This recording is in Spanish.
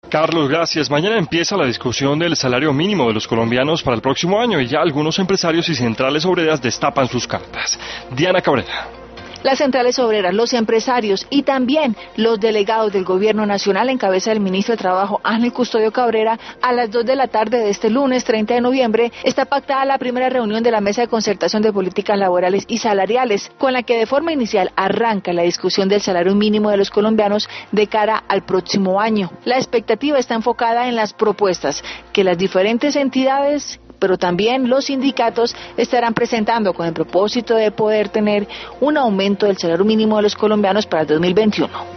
Carlos, gracias. Mañana empieza la discusión del salario mínimo de los colombianos para el próximo año y ya algunos empresarios y centrales obreras destapan sus cartas. Diana Cabrera. Las centrales obreras, los empresarios y también los delegados del Gobierno Nacional en cabeza del ministro de Trabajo Ángel Custodio Cabrera, a las 2 de la tarde de este lunes 30 de noviembre está pactada la primera reunión de la Mesa de Concertación de Políticas Laborales y Salariales, con la que de forma inicial arranca la discusión del salario mínimo de los colombianos de cara al próximo año. La expectativa está enfocada en las propuestas que las diferentes entidades, pero también los sindicatos estarán presentando con el propósito de poder tener un aumento del salario mínimo de los colombianos para el 2021.